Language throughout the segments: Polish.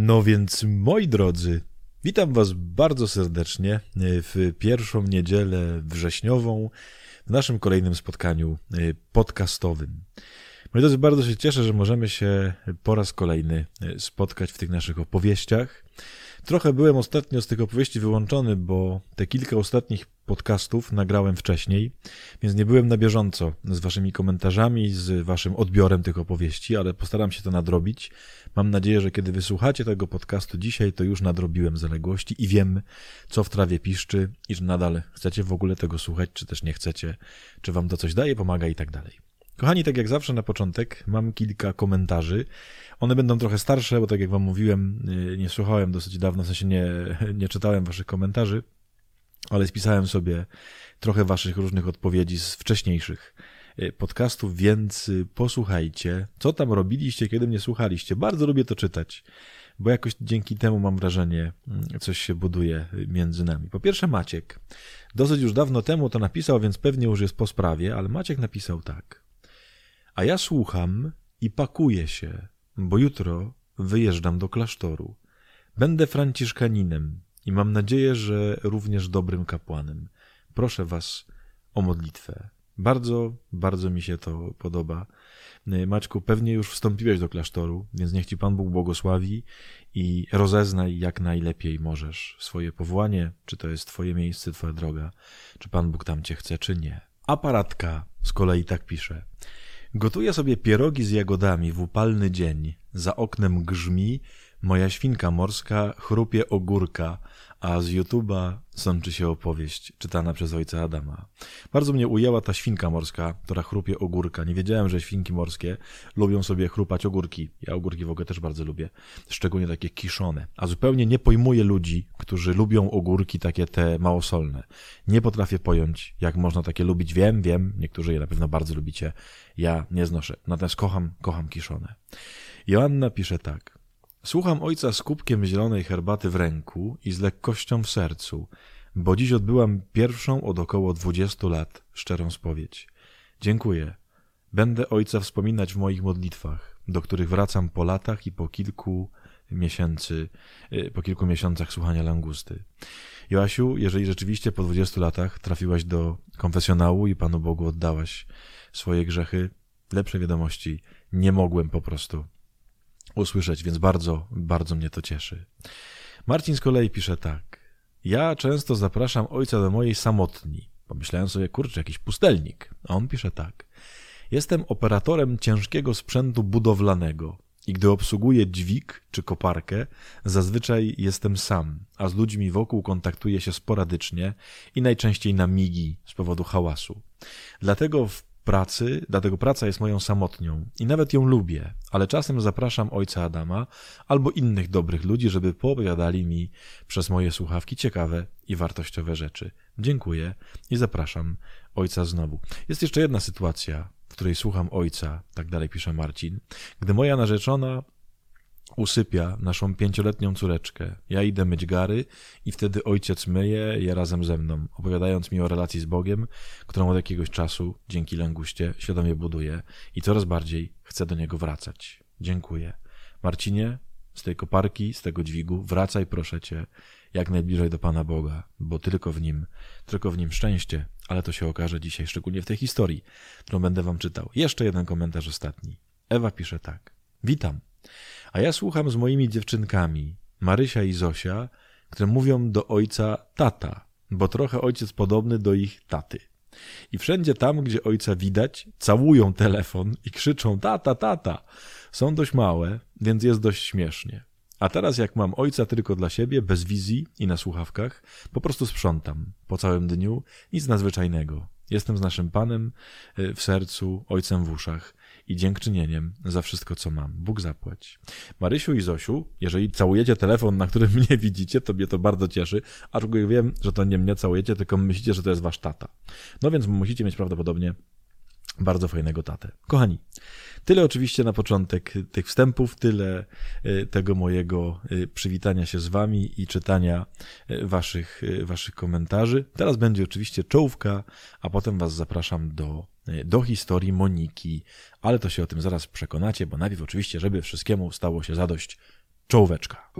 No więc, moi drodzy, witam was bardzo serdecznie w pierwszą niedzielę wrześniową w naszym kolejnym spotkaniu podcastowym. Moi drodzy, bardzo się cieszę, że możemy się po raz kolejny spotkać w tych naszych opowieściach. Trochę byłem ostatnio z tych opowieści wyłączony, bo te kilka ostatnich podcastów nagrałem wcześniej, więc nie byłem na bieżąco z waszymi komentarzami, z waszym odbiorem tych opowieści, ale postaram się to nadrobić. Mam nadzieję, że kiedy wysłuchacie tego podcastu dzisiaj, to już nadrobiłem zaległości i wiem, co w trawie piszczy i że nadal chcecie w ogóle tego słuchać, czy też nie chcecie, czy wam to coś daje, pomaga i tak dalej. Kochani, tak jak zawsze na początek mam kilka komentarzy. One będą trochę starsze, bo tak jak wam mówiłem, nie słuchałem dosyć dawno, w sensie nie czytałem waszych komentarzy, ale spisałem sobie trochę waszych różnych odpowiedzi z wcześniejszych podcastów, więc posłuchajcie, co tam robiliście, kiedy mnie słuchaliście. Bardzo lubię to czytać, bo jakoś dzięki temu mam wrażenie, coś się buduje między nami. Po pierwsze Maciek. Dosyć już dawno temu to napisał, więc pewnie już jest po sprawie, ale Maciek napisał tak. A ja słucham i pakuję się, bo jutro wyjeżdżam do klasztoru. Będę franciszkaninem i mam nadzieję, że również dobrym kapłanem. Proszę was o modlitwę. Bardzo, bardzo mi się to podoba. Maćku, pewnie już wstąpiłeś do klasztoru, więc niech ci Pan Bóg błogosławi i rozeznaj jak najlepiej możesz swoje powołanie, czy to jest twoje miejsce, twoja droga, czy Pan Bóg tam cię chce, czy nie. Aparatka z kolei tak pisze. Gotuję sobie pierogi z jagodami w upalny dzień. Za oknem grzmi, moja świnka morska chrupie ogórka, a z YouTube'a sączy się opowieść czytana przez ojca Adama. Bardzo mnie ujęła ta świnka morska, która chrupie ogórka. Nie wiedziałem, że świnki morskie lubią sobie chrupać ogórki. Ja ogórki w ogóle też bardzo lubię, szczególnie takie kiszone. A zupełnie nie pojmuję ludzi, którzy lubią ogórki takie te małosolne. Nie potrafię pojąć, jak można takie lubić. Wiem, niektórzy je na pewno bardzo lubicie. Ja nie znoszę. Natomiast kocham kiszone. Joanna pisze tak. Słucham ojca z kubkiem zielonej herbaty w ręku i z lekkością w sercu, bo dziś odbyłam pierwszą od około 20 lat szczerą spowiedź. Dziękuję. Będę ojca wspominać w moich modlitwach, do których wracam po latach i po kilku miesiącach słuchania langusty. Joasiu, jeżeli rzeczywiście po 20 latach trafiłaś do konfesjonału i Panu Bogu oddałaś swoje grzechy, lepsze wiadomości nie mogłem po prostu usłyszeć, więc bardzo, bardzo mnie to cieszy. Marcin z kolei pisze tak. Ja często zapraszam ojca do mojej samotni. Pomyślałem sobie, kurczę, jakiś pustelnik. A on pisze tak. Jestem operatorem ciężkiego sprzętu budowlanego i gdy obsługuję dźwig czy koparkę, zazwyczaj jestem sam, a z ludźmi wokół kontaktuję się sporadycznie i najczęściej na migi z powodu hałasu. Dlatego praca jest moją samotnią i nawet ją lubię, ale czasem zapraszam ojca Adama albo innych dobrych ludzi, żeby poopowiadali mi przez moje słuchawki ciekawe i wartościowe rzeczy. Dziękuję i zapraszam ojca znowu. Jest jeszcze jedna sytuacja, w której słucham ojca, tak dalej pisze Marcin, gdy moja narzeczona usypia naszą 5-letnią córeczkę. Ja idę myć gary i wtedy ojciec myje je razem ze mną, opowiadając mi o relacji z Bogiem, którą od jakiegoś czasu, dzięki languście, świadomie buduję i coraz bardziej chcę do niego wracać. Dziękuję. Marcinie, z tej koparki, z tego dźwigu, wracaj proszę cię jak najbliżej do Pana Boga, bo tylko w nim szczęście, ale to się okaże dzisiaj, szczególnie w tej historii, którą będę wam czytał. Jeszcze jeden komentarz ostatni. Ewa pisze tak. Witam. A ja słucham z moimi dziewczynkami, Marysia i Zosia, które mówią do ojca tata, bo trochę ojciec podobny do ich taty. I wszędzie tam, gdzie ojca widać, całują telefon i krzyczą tata, tata. Są dość małe, więc jest dość śmiesznie. A teraz jak mam ojca tylko dla siebie, bez wizji i na słuchawkach, po prostu sprzątam po całym dniu, nic nadzwyczajnego. Jestem z naszym Panem w sercu, ojcem w uszach i dziękczynieniem za wszystko, co mam. Bóg zapłać. Marysiu i Zosiu, jeżeli całujecie telefon, na którym mnie widzicie, to mnie to bardzo cieszy, aczkolwiek wiem, że to nie mnie całujecie, tylko myślicie, że to jest wasz tata. No więc musicie mieć prawdopodobnie bardzo fajnego tatę. Kochani, tyle oczywiście na początek tych wstępów, tyle tego mojego przywitania się z wami i czytania waszych komentarzy. Teraz będzie oczywiście czołówka, a potem was zapraszam do historii Moniki, ale to się o tym zaraz przekonacie, bo najpierw oczywiście, żeby wszystkiemu stało się zadość, Czołóweczka.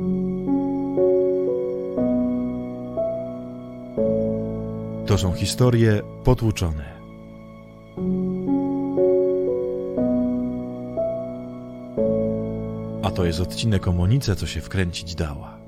To są historie potłuczone. A to jest odcinek o Monice, co się wkręcić dała.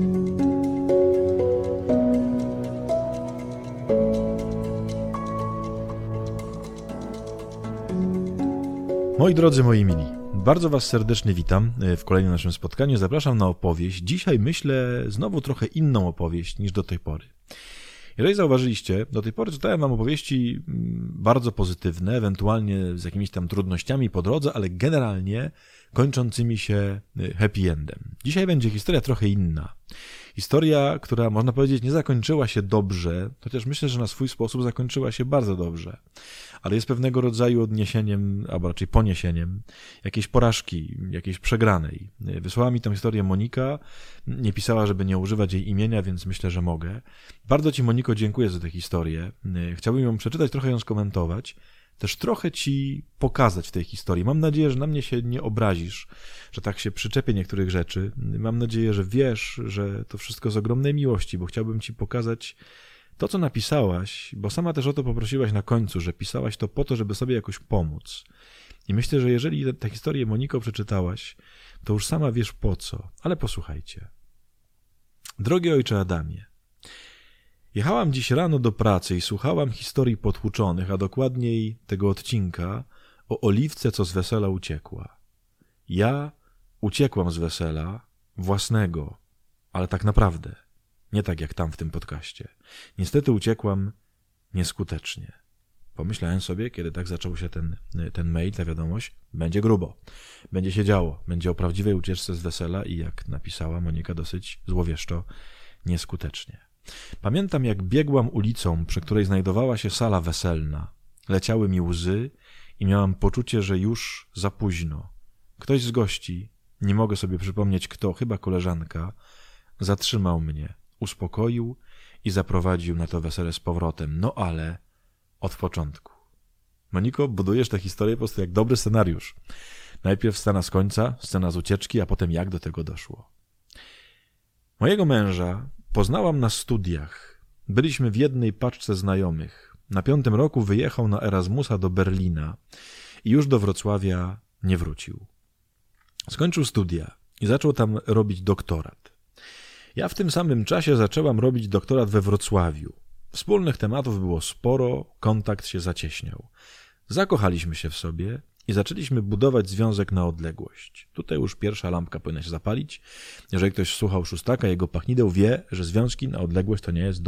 Moi drodzy, moi mili, bardzo was serdecznie witam w kolejnym naszym spotkaniu. Zapraszam na opowieść. Dzisiaj myślę znowu trochę inną opowieść niż do tej pory. Jeżeli zauważyliście, do tej pory czytałem wam opowieści bardzo pozytywne, ewentualnie z jakimiś tam trudnościami po drodze, ale generalnie kończącymi się happy endem. Dzisiaj będzie historia trochę inna. Historia, która można powiedzieć nie zakończyła się dobrze, chociaż myślę, że na swój sposób zakończyła się bardzo dobrze, ale jest pewnego rodzaju odniesieniem, albo raczej poniesieniem jakiejś porażki, jakiejś przegranej. Wysłała mi tę historię Monika, nie pisała, żeby nie używać jej imienia, więc myślę, że mogę. Bardzo ci, Moniko, dziękuję za tę historię. Chciałbym ją przeczytać, trochę ją skomentować, też trochę ci pokazać w tej historii. Mam nadzieję, że na mnie się nie obrazisz, że tak się przyczepię niektórych rzeczy. Mam nadzieję, że wiesz, że to wszystko z ogromnej miłości, bo chciałbym ci pokazać to, co napisałaś, bo sama też o to poprosiłaś na końcu, że pisałaś to po to, żeby sobie jakoś pomóc. I myślę, że jeżeli tę historię, Moniko, przeczytałaś, to już sama wiesz po co. Ale posłuchajcie. Drogi ojcze Adamie, jechałam dziś rano do pracy i słuchałam historii potłuczonych, a dokładniej tego odcinka o Oliwce, co z wesela uciekła. Ja uciekłam z wesela własnego, ale tak naprawdę, nie tak jak tam w tym podcaście. Niestety uciekłam nieskutecznie. Pomyślałem sobie, kiedy tak zaczął się ten mail, ta wiadomość, będzie grubo, będzie się działo, będzie o prawdziwej ucieczce z wesela i jak napisała Monika dosyć złowieszczo, nieskutecznie. Pamiętam, jak biegłam ulicą, przy której znajdowała się sala weselna. Leciały mi łzy i miałam poczucie, że już za późno. Ktoś z gości, nie mogę sobie przypomnieć kto, chyba koleżanka, zatrzymał mnie, uspokoił i zaprowadził na to wesele z powrotem. No ale od początku. Moniko, budujesz tę historię po prostu jak dobry scenariusz. Najpierw scena z końca, scena z ucieczki, a potem jak do tego doszło. Mojego męża poznałam na studiach. Byliśmy w jednej paczce znajomych. Na 5. roku wyjechał na Erasmusa do Berlina i już do Wrocławia nie wrócił. Skończył studia i zaczął tam robić doktorat. Ja w tym samym czasie zaczęłam robić doktorat we Wrocławiu. Wspólnych tematów było sporo, kontakt się zacieśniał. Zakochaliśmy się w sobie i zaczęliśmy budować związek na odległość. Tutaj już pierwsza lampka powinna się zapalić. Jeżeli ktoś słuchał Szóstaka, jego pachnideł, wie, że związki na odległość to nie jest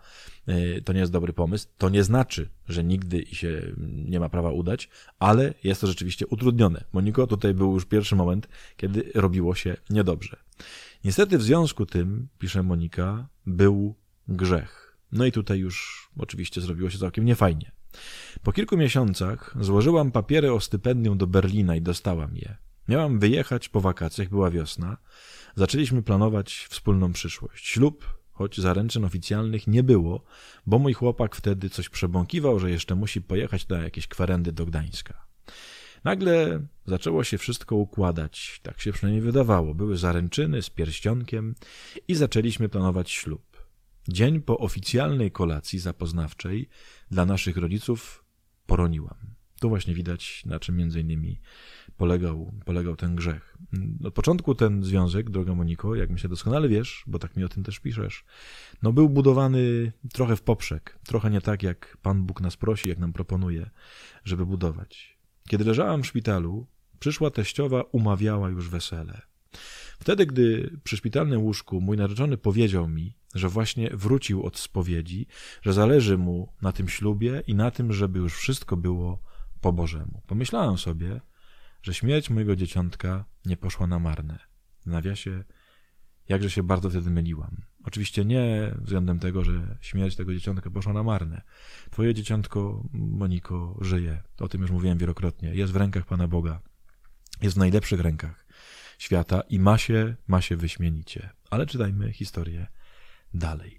dobry pomysł. To nie znaczy, że nigdy się nie ma prawa udać, ale jest to rzeczywiście utrudnione. Moniko, tutaj był już pierwszy moment, kiedy robiło się niedobrze. Niestety w związku tym, pisze Monika, był grzech. No i tutaj już oczywiście zrobiło się całkiem niefajnie. Po kilku miesiącach złożyłam papiery o stypendium do Berlina i dostałam je. Miałam wyjechać po wakacjach, była wiosna. Zaczęliśmy planować wspólną przyszłość. Ślub, choć zaręczyn oficjalnych nie było, bo mój chłopak wtedy coś przebąkiwał, że jeszcze musi pojechać na jakieś kwerendy do Gdańska. Nagle zaczęło się wszystko układać, tak się przynajmniej wydawało. Były zaręczyny z pierścionkiem i zaczęliśmy planować ślub. Dzień po oficjalnej kolacji zapoznawczej dla naszych rodziców poroniłam. Tu właśnie widać, na czym między innymi polegał ten grzech. Od początku ten związek, droga Moniko, jak myślę doskonale wiesz, bo tak mi o tym też piszesz, był budowany trochę w poprzek, trochę nie tak, jak Pan Bóg nas prosi, jak nam proponuje, żeby budować. Kiedy leżałam w szpitalu, przyszła teściowa umawiała już wesele. Wtedy, gdy przy szpitalnym łóżku mój narzeczony powiedział mi, że właśnie wrócił od spowiedzi, że zależy mu na tym ślubie i na tym, żeby już wszystko było po Bożemu. Pomyślałem sobie, że śmierć mojego dzieciątka nie poszła na marne. W nawiasie, jakże się bardzo wtedy myliłam. Oczywiście nie względem tego, że śmierć tego dzieciątka poszła na marne. Twoje dzieciątko, Moniko, żyje. O tym już mówiłem wielokrotnie. Jest w rękach Pana Boga. Jest w najlepszych rękach świata i ma się wyśmienicie. Ale czytajmy historię dalej.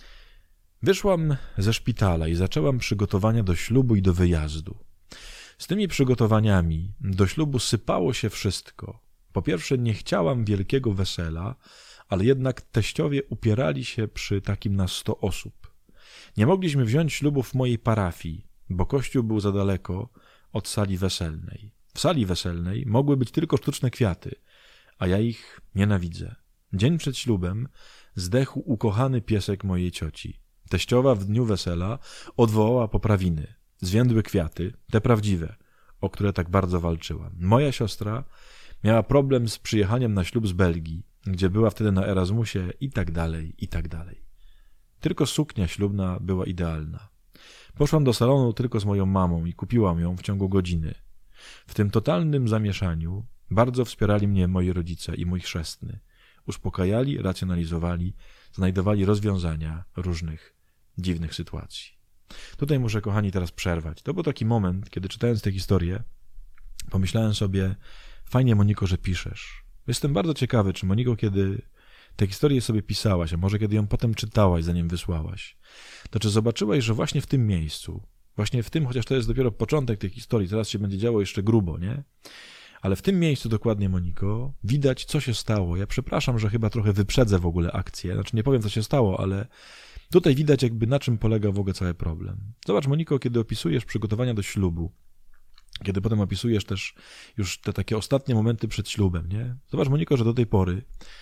Wyszłam ze szpitala i zaczęłam przygotowania do ślubu i do wyjazdu. Z tymi przygotowaniami do ślubu sypało się wszystko. Po pierwsze, nie chciałam wielkiego wesela, ale jednak teściowie upierali się przy takim na 100 osób. Nie mogliśmy wziąć ślubów w mojej parafii, bo kościół był za daleko od sali weselnej. W sali weselnej mogły być tylko sztuczne kwiaty, a ja ich nienawidzę. Dzień przed ślubem zdechł ukochany piesek mojej cioci. Teściowa w dniu wesela odwołała poprawiny. Zwiędły kwiaty, te prawdziwe, o które tak bardzo walczyłam. Moja siostra miała problem z przyjechaniem na ślub z Belgii, gdzie była wtedy na Erasmusie i tak dalej, i tak dalej. Tylko suknia ślubna była idealna. Poszłam do salonu tylko z moją mamą i kupiłam ją w ciągu godziny. W tym totalnym zamieszaniu bardzo wspierali mnie moi rodzice i mój chrzestny. Uspokajali, racjonalizowali, znajdowali rozwiązania różnych dziwnych sytuacji. Tutaj muszę, kochani, teraz przerwać. To był taki moment, kiedy czytając tę historię, pomyślałem sobie, fajnie, Moniko, że piszesz. Jestem bardzo ciekawy, czy, Moniko, kiedy tę historię sobie pisałaś, a może kiedy ją potem czytałaś, zanim wysłałaś, to czy zobaczyłaś, że właśnie w tym miejscu, właśnie w tym, chociaż to jest dopiero początek tej historii, teraz się będzie działo jeszcze grubo, nie? Ale w tym miejscu dokładnie, Moniko, widać, co się stało. Ja przepraszam, że chyba trochę wyprzedzę w ogóle akcję. Znaczy nie powiem, co się stało, ale tutaj widać jakby na czym polega w ogóle cały problem. Zobacz, Moniko, kiedy opisujesz przygotowania do ślubu, kiedy potem opisujesz też już te takie ostatnie momenty przed ślubem, nie? Zobacz, Moniko, że do tej pory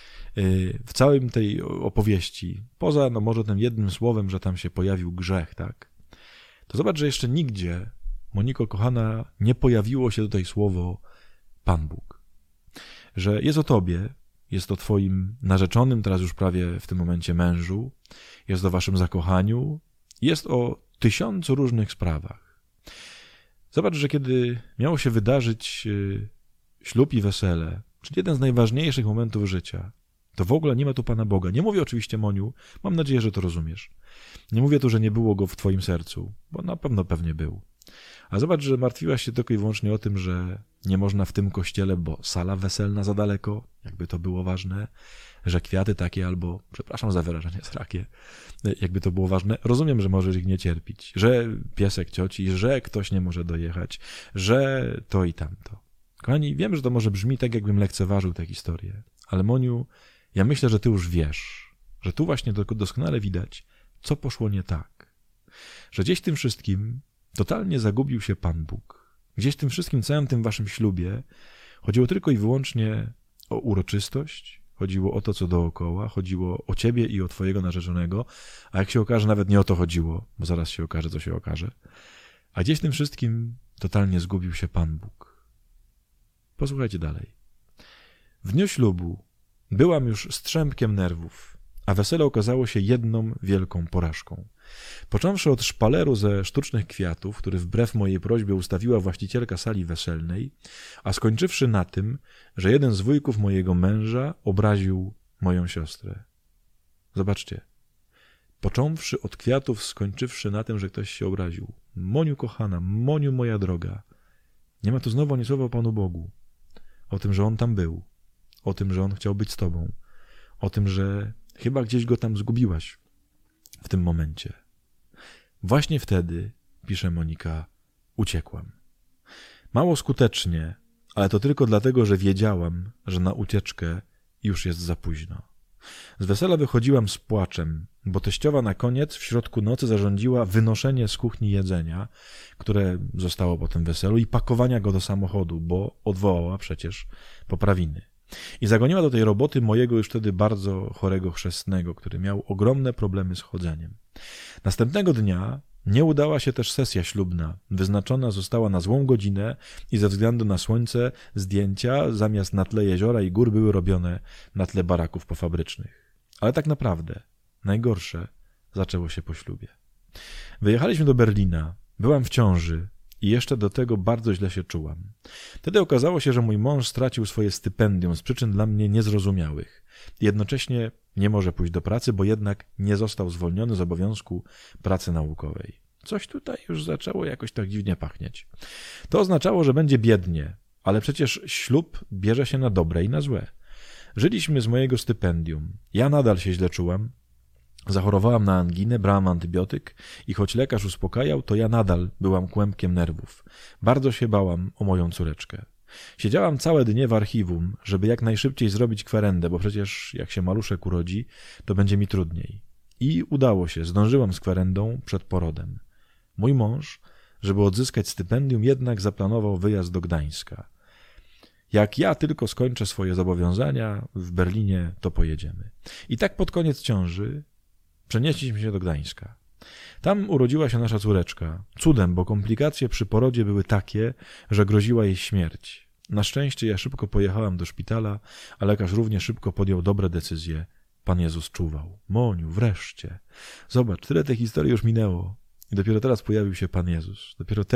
w całym tej opowieści, poza no może tym jednym słowem, że tam się pojawił grzech, tak? To zobacz, że jeszcze nigdzie, Moniko kochana, nie pojawiło się tutaj słowo Pan Bóg. Że jest o tobie, jest o twoim narzeczonym, teraz już prawie w tym momencie mężu, jest o waszym zakochaniu, jest o 1000 różnych sprawach. Zobacz, że kiedy miało się wydarzyć ślub i wesele, czyli jeden z najważniejszych momentów życia, to w ogóle nie ma tu Pana Boga. Nie mówię oczywiście, Moniu, mam nadzieję, że to rozumiesz. Nie mówię tu, że nie było Go w twoim sercu, bo na pewno pewnie był. A zobacz, że martwiłaś się tylko i wyłącznie o tym, że nie można w tym kościele, bo sala weselna za daleko, jakby to było ważne, że kwiaty takie albo, przepraszam za wyrażenie srakie, jakby to było ważne. Rozumiem, że możesz ich nie cierpić, że piesek cioci, że ktoś nie może dojechać, że to i tamto. Kochani, wiem, że to może brzmi tak, jakbym lekceważył tę historię, ale Moniu, ja myślę, że ty już wiesz, że tu właśnie doskonale widać, co poszło nie tak. Że gdzieś w tym wszystkim totalnie zagubił się Pan Bóg. Gdzieś w tym wszystkim, całym tym waszym ślubie chodziło tylko i wyłącznie o uroczystość, chodziło o to, co dookoła, chodziło o ciebie i o twojego narzeczonego, a jak się okaże, nawet nie o to chodziło, bo zaraz się okaże, co się okaże. A gdzieś w tym wszystkim totalnie zgubił się Pan Bóg. Posłuchajcie dalej. W dniu ślubu byłam już strzępkiem nerwów, a wesele okazało się jedną wielką porażką. Począwszy od szpaleru ze sztucznych kwiatów, który wbrew mojej prośbie ustawiła właścicielka sali weselnej, a skończywszy na tym, że jeden z wujków mojego męża obraził moją siostrę. Zobaczcie. Począwszy od kwiatów, skończywszy na tym, że ktoś się obraził. Moniu kochana, Moniu moja droga. Nie ma tu znowu ani słowa o Panu Bogu. O tym, że On tam był. O tym, że On chciał być z tobą. O tym, że chyba gdzieś Go tam zgubiłaś w tym momencie. Właśnie wtedy, pisze Monika, uciekłam. Mało skutecznie, ale to tylko dlatego, że wiedziałam, że na ucieczkę już jest za późno. Z wesela wychodziłam z płaczem, bo teściowa na koniec w środku nocy zarządziła wynoszenie z kuchni jedzenia, które zostało po tym weselu, i pakowania go do samochodu, bo odwołała przecież poprawiny. I zagoniła do tej roboty mojego już wtedy bardzo chorego chrzestnego, który miał ogromne problemy z chodzeniem. Następnego dnia nie udała się też sesja ślubna. Wyznaczona została na złą godzinę i ze względu na słońce zdjęcia zamiast na tle jeziora i gór były robione na tle baraków pofabrycznych. Ale tak naprawdę najgorsze zaczęło się po ślubie. Wyjechaliśmy do Berlina. Byłam w ciąży i jeszcze do tego bardzo źle się czułam. Wtedy okazało się, że mój mąż stracił swoje stypendium z przyczyn dla mnie niezrozumiałych. Jednocześnie nie może pójść do pracy, bo jednak nie został zwolniony z obowiązku pracy naukowej. Coś tutaj już zaczęło jakoś tak dziwnie pachnieć. To oznaczało, że będzie biednie, ale przecież ślub bierze się na dobre i na złe. Żyliśmy z mojego stypendium. Ja nadal się źle czułam. Zachorowałam na anginę, brałam antybiotyk i choć lekarz uspokajał, to ja nadal byłam kłębkiem nerwów. Bardzo się bałam o moją córeczkę. Siedziałam całe dnie w archiwum, żeby jak najszybciej zrobić kwerendę, bo przecież jak się maluszek urodzi, to będzie mi trudniej. I udało się, zdążyłam z kwerendą przed porodem. Mój mąż, żeby odzyskać stypendium, jednak zaplanował wyjazd do Gdańska. Jak ja tylko skończę swoje zobowiązania w Berlinie, to pojedziemy. I tak pod koniec ciąży przenieśliśmy się do Gdańska. Tam urodziła się nasza córeczka. Cudem, bo komplikacje przy porodzie były takie, że groziła jej śmierć. Na szczęście ja szybko pojechałam do szpitala, a lekarz równie szybko podjął dobre decyzje. Pan Jezus czuwał. Moniu, wreszcie. Zobacz, tyle tej historii już minęło. I dopiero teraz pojawił się Pan Jezus. Dopiero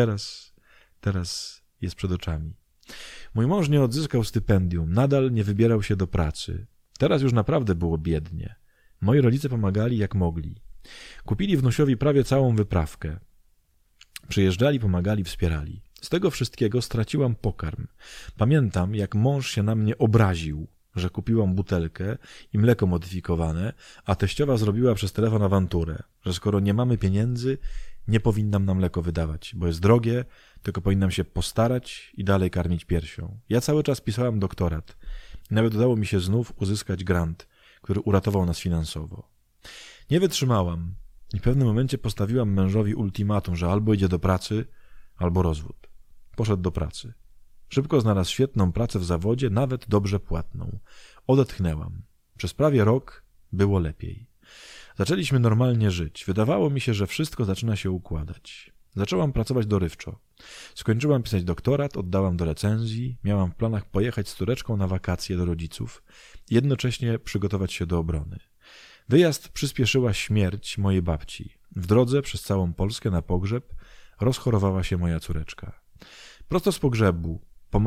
teraz jest przed oczami. Mój mąż nie odzyskał stypendium, nadal nie wybierał się do pracy. Teraz już naprawdę było biednie. Moi rodzice pomagali jak mogli. Kupili wnusiowi prawie całą wyprawkę. Przyjeżdżali, pomagali, wspierali. Z tego wszystkiego straciłam pokarm. Pamiętam, jak mąż się na mnie obraził, że kupiłam butelkę i mleko modyfikowane, a teściowa zrobiła przez telefon awanturę, że skoro nie mamy pieniędzy, nie powinnam na mleko wydawać, bo jest drogie, tylko powinnam się postarać i dalej karmić piersią. Ja cały czas pisałam doktorat. Nawet udało mi się znów uzyskać grant, który uratował nas finansowo. Nie wytrzymałam i w pewnym momencie postawiłam mężowi ultimatum, że albo idzie do pracy, albo rozwód. Poszedł do pracy. Szybko znalazł świetną pracę w zawodzie, nawet dobrze płatną. Odetchnęłam. Przez prawie rok było lepiej. Zaczęliśmy normalnie żyć. Wydawało mi się, że wszystko zaczyna się układać. Zaczęłam pracować dorywczo. Skończyłam pisać doktorat, oddałam do recenzji, miałam w planach pojechać z córeczką na wakacje do rodziców i jednocześnie przygotować się do obrony. Wyjazd przyspieszyła śmierć mojej babci. W drodze przez całą Polskę na pogrzeb rozchorowała się moja córeczka. Prosto z pogrzebu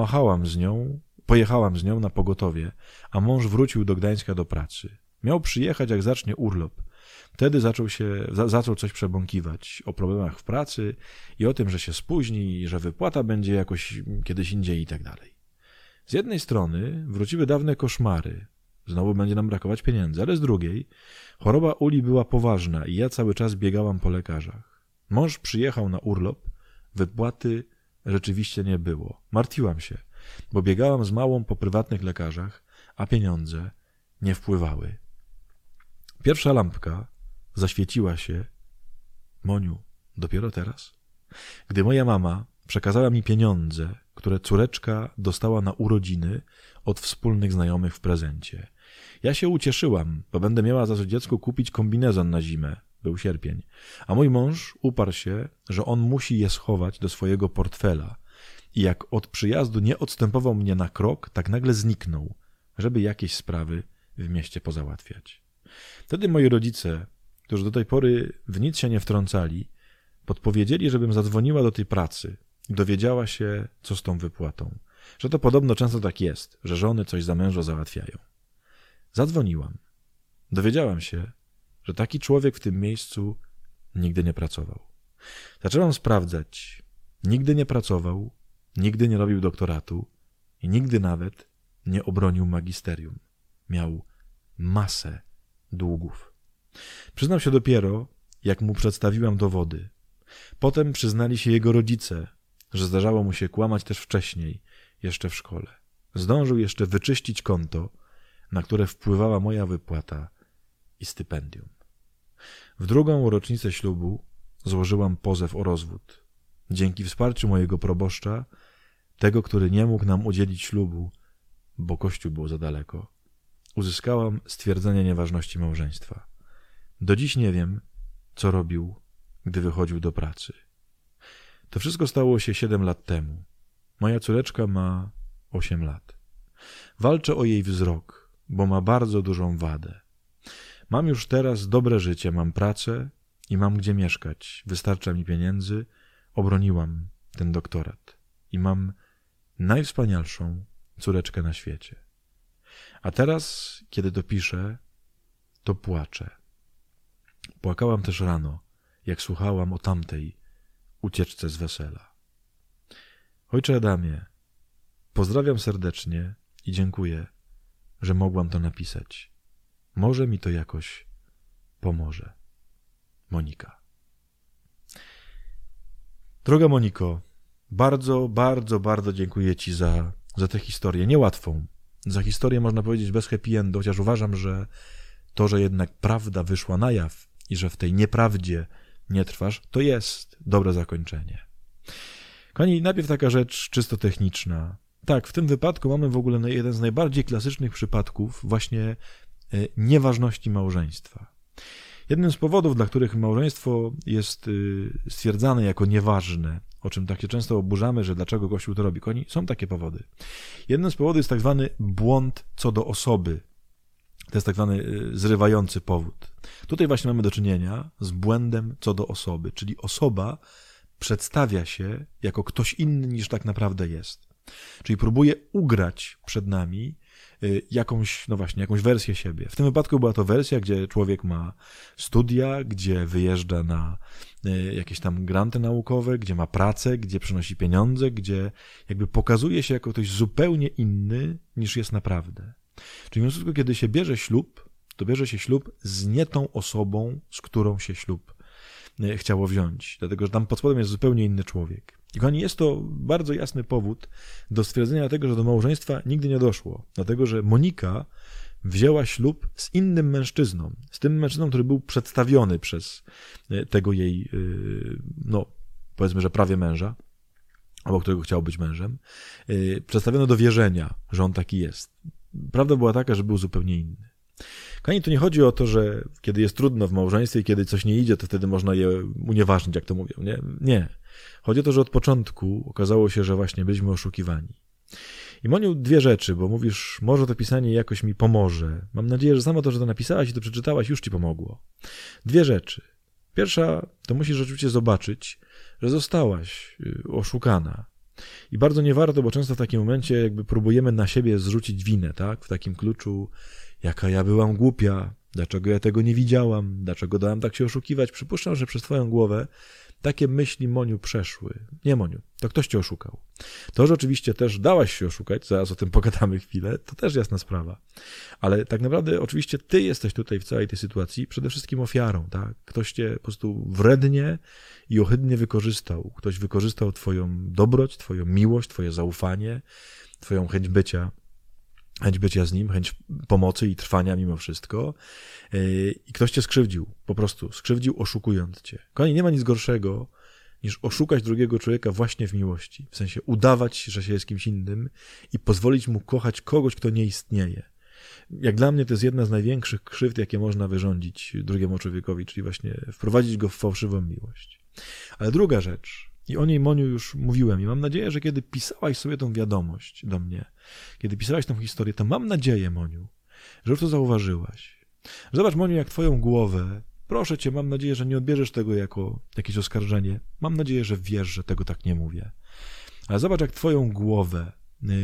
pojechałam z nią na pogotowie, a mąż wrócił do Gdańska do pracy. Miał przyjechać, jak zacznie urlop. Wtedy zaczął coś przebąkiwać o problemach w pracy i o tym, że się spóźni, że wypłata będzie jakoś kiedyś indziej i tak dalej. Z jednej strony wróciły dawne koszmary. Znowu będzie nam brakować pieniędzy, ale z drugiej choroba Uli była poważna i ja cały czas biegałam po lekarzach. Mąż przyjechał na urlop, wypłaty rzeczywiście nie było. Martwiłam się, bo biegałam z małą po prywatnych lekarzach, a pieniądze nie wpływały. Pierwsza lampka zaświeciła się, Moniu, dopiero teraz, gdy moja mama przekazała mi pieniądze, które córeczka dostała na urodziny od wspólnych znajomych w prezencie. Ja się ucieszyłam, bo będę miała za to dziecku kupić kombinezon na zimę. Był sierpień. A mój mąż uparł się, że on musi je schować do swojego portfela. I jak od przyjazdu nie odstępował mnie na krok, tak nagle zniknął, żeby jakieś sprawy w mieście pozałatwiać. Wtedy moi rodzice, którzy do tej pory w nic się nie wtrącali, podpowiedzieli, żebym zadzwoniła do tej pracy i dowiedziała się, co z tą wypłatą. Że to podobno często tak jest, że żony coś za męża załatwiają. Zadzwoniłam. Dowiedziałam się, że taki człowiek w tym miejscu nigdy nie pracował. Zaczęłam sprawdzać. Nigdy nie pracował, nigdy nie robił doktoratu i nigdy nawet nie obronił magisterium. Miał masę długów. Przyznał się dopiero, jak mu przedstawiłam dowody. Potem przyznali się jego rodzice, że zdarzało mu się kłamać też wcześniej, jeszcze w szkole. Zdążył jeszcze wyczyścić konto, na które wpływała moja wypłata i stypendium. W drugą rocznicę ślubu złożyłam pozew o rozwód. Dzięki wsparciu mojego proboszcza, tego, który nie mógł nam udzielić ślubu, bo kościół był za daleko, uzyskałam stwierdzenie nieważności małżeństwa. Do dziś nie wiem, co robił, gdy wychodził do pracy. To wszystko stało się 7 lat temu. Moja córeczka ma 8 lat. Walczę o jej wzrok, bo ma bardzo dużą wadę. Mam już teraz dobre życie, mam pracę i mam gdzie mieszkać. Wystarcza mi pieniędzy, obroniłam ten doktorat i mam najwspanialszą córeczkę na świecie. A teraz, kiedy to piszę, to płaczę. Płakałam też rano, jak słuchałam o tamtej ucieczce z wesela. Ojcze Adamie, pozdrawiam serdecznie i dziękuję, że mogłam to napisać. Może mi to jakoś pomoże. Monika. Droga Moniko, bardzo dziękuję Ci za za tę historię, niełatwą, za historię można powiedzieć bez happy endu, chociaż uważam, że to, że jednak prawda wyszła na jaw i że w tej nieprawdzie nie trwasz, to jest dobre zakończenie. Kochani, najpierw taka rzecz czysto techniczna. Tak, w tym wypadku mamy w ogóle jeden z najbardziej klasycznych przypadków właśnie nieważności małżeństwa. Jednym z powodów, dla których małżeństwo jest stwierdzane jako nieważne, o czym tak się często oburzamy, że dlaczego Kościół to robi, kochani, są takie powody. Jednym z powodów jest tak zwany błąd co do osoby. To jest tak zwany zrywający powód. Tutaj właśnie mamy do czynienia z błędem co do osoby, czyli osoba przedstawia się jako ktoś inny niż tak naprawdę jest. Czyli próbuje ugrać przed nami jakąś wersję siebie. W tym wypadku była to wersja, gdzie człowiek ma studia, gdzie wyjeżdża na jakieś tam granty naukowe, gdzie ma pracę, gdzie przynosi pieniądze, gdzie jakby pokazuje się jako ktoś zupełnie inny niż jest naprawdę. Czyli mimo wszystko, kiedy się bierze ślub, to bierze się ślub z nie tą osobą, z którą się ślub chciało wziąć. Dlatego, że tam pod spodem jest zupełnie inny człowiek. I kochani, jest to bardzo jasny powód do stwierdzenia tego, że do małżeństwa nigdy nie doszło. Dlatego, że Monika wzięła ślub z innym mężczyzną. Z tym mężczyzną, który był przedstawiony przez tego jej, powiedzmy, że prawie męża, albo którego chciał być mężem. Przedstawiono do wierzenia, że on taki jest. Prawda była taka, że był zupełnie inny. Kochani, tu nie chodzi o to, że kiedy jest trudno w małżeństwie i kiedy coś nie idzie, to wtedy można je unieważnić, jak to mówią. Nie. Chodzi o to, że od początku okazało się, że właśnie byliśmy oszukiwani. I Moniu, dwie rzeczy, bo mówisz, może to pisanie jakoś mi pomoże. Mam nadzieję, że samo to, że to napisałaś i to przeczytałaś, już ci pomogło. Dwie rzeczy. Pierwsza, to musisz rzeczywiście zobaczyć, że zostałaś oszukana. I bardzo nie warto, bo często w takim momencie jakby próbujemy na siebie zrzucić winę, tak? W takim kluczu, jaka ja byłam głupia, dlaczego ja tego nie widziałam, dlaczego dałam tak się oszukiwać. Przypuszczam, że przez twoją głowę takie myśli, Moniu, przeszły. Nie, Moniu, to ktoś cię oszukał. To, że oczywiście też dałaś się oszukać, zaraz o tym pogadamy chwilę, to też jasna sprawa. Ale tak naprawdę oczywiście ty jesteś tutaj w całej tej sytuacji przede wszystkim ofiarą, tak? Ktoś cię po prostu wrednie i ohydnie wykorzystał. Ktoś wykorzystał twoją dobroć, twoją miłość, twoje zaufanie, twoją chęć bycia z nim, chęć pomocy i trwania mimo wszystko. I ktoś cię skrzywdził, po prostu skrzywdził, oszukując cię. Kochani, nie ma nic gorszego niż oszukać drugiego człowieka właśnie w miłości. W sensie udawać, że się jest kimś innym i pozwolić mu kochać kogoś, kto nie istnieje. Jak dla mnie to jest jedna z największych krzywd, jakie można wyrządzić drugiemu człowiekowi, czyli właśnie wprowadzić go w fałszywą miłość. Ale druga rzecz, i o niej, Moniu, już mówiłem i mam nadzieję, że kiedy pisałaś sobie tą wiadomość do mnie, kiedy pisałaś tą historię, to mam nadzieję, Moniu, że już to zauważyłaś. Zobacz, Moniu, jak twoją głowę, proszę cię, mam nadzieję, że nie odbierzesz tego jako jakieś oskarżenie. Mam nadzieję, że wiesz, że tego tak nie mówię. Ale zobacz, jak twoją głowę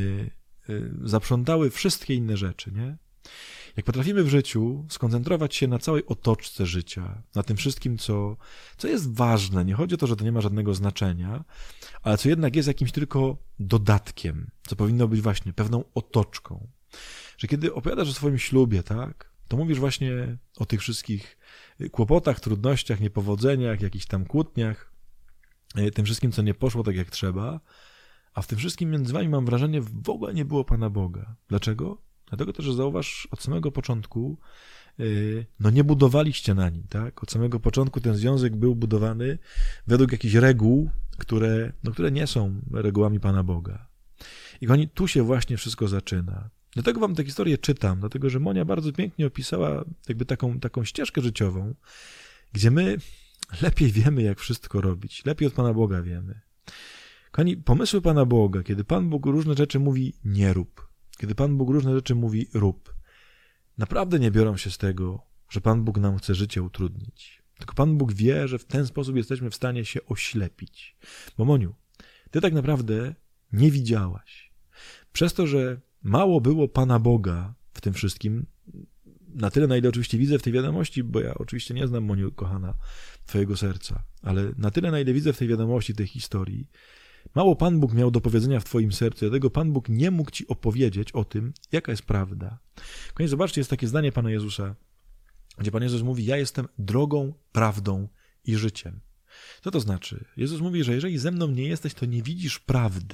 zaprzątały wszystkie inne rzeczy, nie? Jak potrafimy w życiu skoncentrować się na całej otoczce życia, na tym wszystkim, co jest ważne. Nie chodzi o to, że to nie ma żadnego znaczenia, ale co jednak jest jakimś tylko dodatkiem, co powinno być właśnie pewną otoczką. Że kiedy opowiadasz o swoim ślubie, tak, to mówisz właśnie o tych wszystkich kłopotach, trudnościach, niepowodzeniach, jakichś tam kłótniach, tym wszystkim, co nie poszło tak, jak trzeba, a w tym wszystkim między wami, mam wrażenie, w ogóle nie było Pana Boga. Dlaczego? Dlatego też, że zauważ, od samego początku nie budowaliście na nim, tak? Od samego początku ten związek był budowany według jakichś reguł, które nie są regułami Pana Boga. I kochani, tu się właśnie wszystko zaczyna. Dlatego wam tę historię czytam, dlatego że Monia bardzo pięknie opisała jakby taką ścieżkę życiową, gdzie my lepiej wiemy, jak wszystko robić, lepiej od Pana Boga wiemy. Kochani, pomysły Pana Boga, kiedy Pan Bóg różne rzeczy mówi nie rób, kiedy Pan Bóg różne rzeczy mówi rób, naprawdę nie biorą się z tego, że Pan Bóg nam chce życie utrudnić. Tylko Pan Bóg wie, że w ten sposób jesteśmy w stanie się oślepić. Bo Moniu, ty tak naprawdę nie widziałaś. Przez to, że mało było Pana Boga w tym wszystkim, na tyle, na ile oczywiście widzę w tej wiadomości, bo ja oczywiście nie znam, Moniu, kochana, twojego serca, ale na tyle, na ile widzę w tej wiadomości, tej historii, mało Pan Bóg miał do powiedzenia w twoim sercu, dlatego Pan Bóg nie mógł ci opowiedzieć o tym, jaka jest prawda. Koniecznie zobaczcie, jest takie zdanie Pana Jezusa, gdzie Pan Jezus mówi, ja jestem drogą, prawdą i życiem. Co to znaczy? Jezus mówi, że jeżeli ze mną nie jesteś, to nie widzisz prawdy.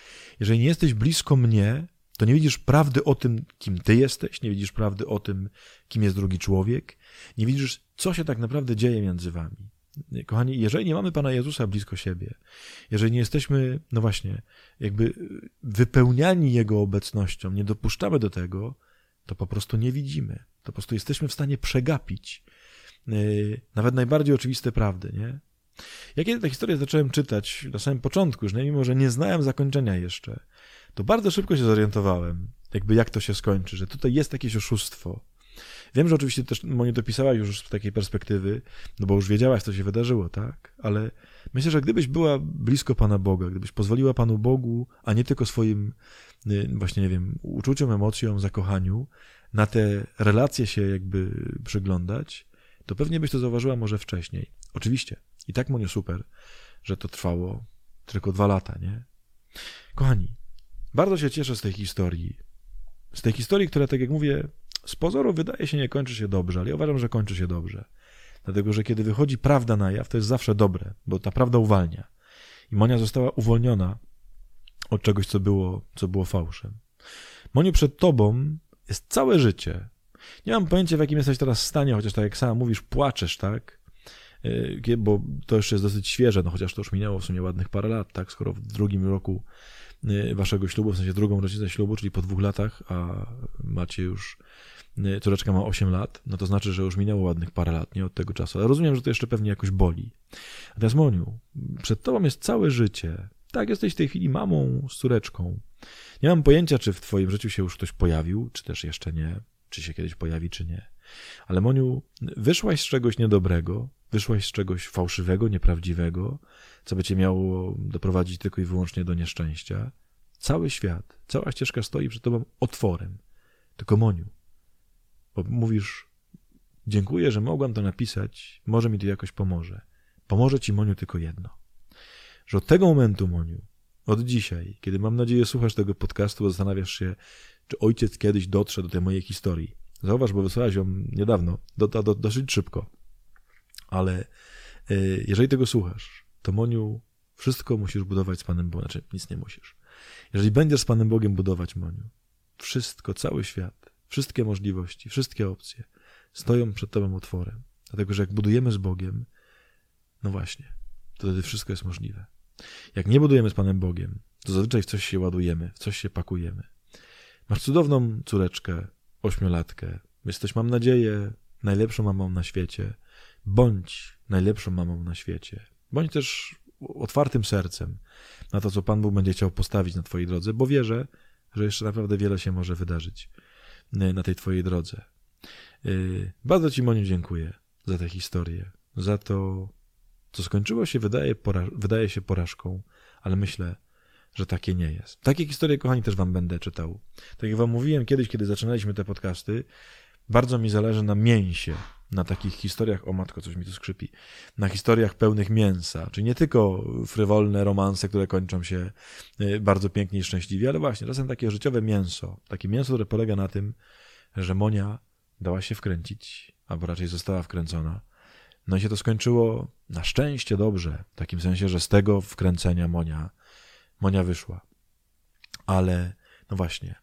Jeżeli nie jesteś blisko mnie, to nie widzisz prawdy o tym, kim ty jesteś, nie widzisz prawdy o tym, kim jest drugi człowiek, nie widzisz, co się tak naprawdę dzieje między wami. Kochani, jeżeli nie mamy Pana Jezusa blisko siebie, jeżeli nie jesteśmy, no właśnie, jakby wypełniani Jego obecnością, nie dopuszczamy do tego, to po prostu nie widzimy. To po prostu jesteśmy w stanie przegapić nawet najbardziej oczywiste prawdy, nie? Ja kiedy tę historię zacząłem czytać na samym początku, już mimo że nie znałem zakończenia jeszcze, to bardzo szybko się zorientowałem, jak to się skończy, że tutaj jest jakieś oszustwo. Wiem, że oczywiście też Moniu to pisałaś już z takiej perspektywy, no bo już wiedziałaś, co się wydarzyło, tak? Ale myślę, że gdybyś była blisko Pana Boga, gdybyś pozwoliła Panu Bogu, a nie tylko swoim, właśnie nie wiem, uczuciom, emocjom, zakochaniu, na te relacje się jakby przyglądać, to pewnie byś to zauważyła może wcześniej. Oczywiście. I tak, Moniu, super, że to trwało tylko 2 lata, nie? Kochani, bardzo się cieszę z tej historii. Z tej historii, która, tak jak mówię, z pozoru wydaje się nie kończy się dobrze, ale ja uważam, że kończy się dobrze. Dlatego, że kiedy wychodzi prawda na jaw, to jest zawsze dobre, bo ta prawda uwalnia. I Monia została uwolniona od czegoś, co było fałszem. Moniu, przed tobą jest całe życie. Nie mam pojęcia, w jakim jesteś teraz stanie, chociaż tak jak sama mówisz, płaczesz, tak? Bo to jeszcze jest dosyć świeże, no chociaż to już minęło w sumie ładnych parę lat, tak? Skoro w 2. roku waszego ślubu, w sensie 2. rocznicę ślubu, czyli po 2 latach, a macie już, córeczka ma 8 lat, no to znaczy, że już minęło ładnych parę lat, nie od tego czasu. Ale rozumiem, że to jeszcze pewnie jakoś boli. Natomiast Moniu, przed tobą jest całe życie. Tak, jesteś w tej chwili mamą z córeczką. Nie mam pojęcia, czy w twoim życiu się już ktoś pojawił, czy też jeszcze nie, czy się kiedyś pojawi, czy nie. Ale Moniu, wyszłaś z czegoś niedobrego, wyszłaś z czegoś fałszywego, nieprawdziwego, co by cię miało doprowadzić tylko i wyłącznie do nieszczęścia. Cały świat, cała ścieżka stoi przed tobą otworem. Tylko Moniu, bo mówisz, dziękuję, że mogłam to napisać, może mi to jakoś pomoże. Pomoże ci, Moniu, tylko jedno. Że od tego momentu, Moniu, od dzisiaj, kiedy mam nadzieję słuchasz tego podcastu, zastanawiasz się, czy ojciec kiedyś dotrze do tej mojej historii. Zauważ, bo wysłałeś ją niedawno, dosyć szybko. Ale jeżeli tego słuchasz, to Moniu, wszystko musisz budować z Panem Bogiem. Znaczy, nic nie musisz. Jeżeli będziesz z Panem Bogiem budować, Moniu, wszystko, cały świat, wszystkie możliwości, wszystkie opcje stoją przed tobą otworem. Dlatego, że jak budujemy z Bogiem, no właśnie, to wtedy wszystko jest możliwe. Jak nie budujemy z Panem Bogiem, to zazwyczaj w coś się ładujemy, w coś się pakujemy. Masz cudowną córeczkę, 8-latkę. Jesteś, mam nadzieję, najlepszą mamą na świecie. Bądź najlepszą mamą na świecie. Bądź też otwartym sercem na to, co Pan Bóg będzie chciał postawić na twojej drodze, bo wierzę, że jeszcze naprawdę wiele się może wydarzyć na tej twojej drodze. Bardzo ci, Moniu, dziękuję za tę historię, za to, co skończyło się, wydaje się porażką, ale myślę, że takie nie jest. Takie historie, kochani, też wam będę czytał. Tak jak wam mówiłem kiedyś, kiedy zaczynaliśmy te podcasty, bardzo mi zależy na mięsie, na takich historiach, o matko, coś mi tu skrzypi, na historiach pełnych mięsa, czyli nie tylko frywolne romanse, które kończą się bardzo pięknie i szczęśliwie, ale właśnie czasem takie życiowe mięso, takie mięso, które polega na tym, że Monia dała się wkręcić, albo raczej została wkręcona. No i się to skończyło na szczęście dobrze, w takim sensie, że z tego wkręcenia Monia wyszła. Ale no właśnie,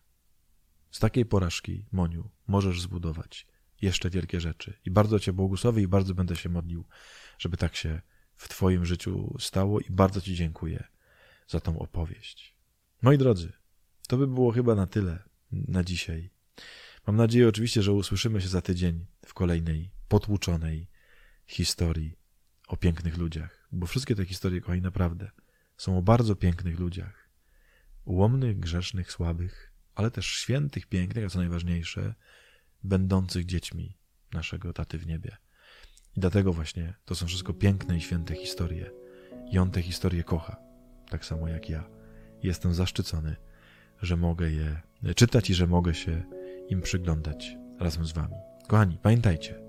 z takiej porażki, Moniu, możesz zbudować jeszcze wielkie rzeczy. I bardzo cię błogosławię i bardzo będę się modlił, żeby tak się w twoim życiu stało i bardzo ci dziękuję za tą opowieść. Moi drodzy, to by było chyba na tyle na dzisiaj. Mam nadzieję oczywiście, że usłyszymy się za tydzień w kolejnej potłuczonej historii o pięknych ludziach, bo wszystkie te historie, kochani, naprawdę są o bardzo pięknych ludziach. Ułomnych, grzesznych, słabych, ale też świętych, pięknych, a co najważniejsze, będących dziećmi naszego Taty w niebie. I dlatego właśnie to są wszystko piękne i święte historie. I on te historie kocha, tak samo jak ja. Jestem zaszczycony, że mogę je czytać i że mogę się im przyglądać razem z wami. Kochani, pamiętajcie,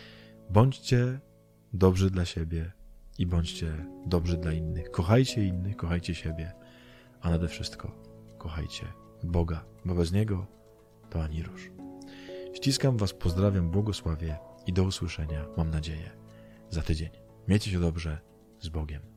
bądźcie dobrzy dla siebie i bądźcie dobrzy dla innych. Kochajcie innych, kochajcie siebie, a nade wszystko kochajcie Boga, bo bez Niego to ani rusz. Ściskam was, pozdrawiam, błogosławię i do usłyszenia, mam nadzieję, za tydzień. Miejcie się dobrze, z Bogiem.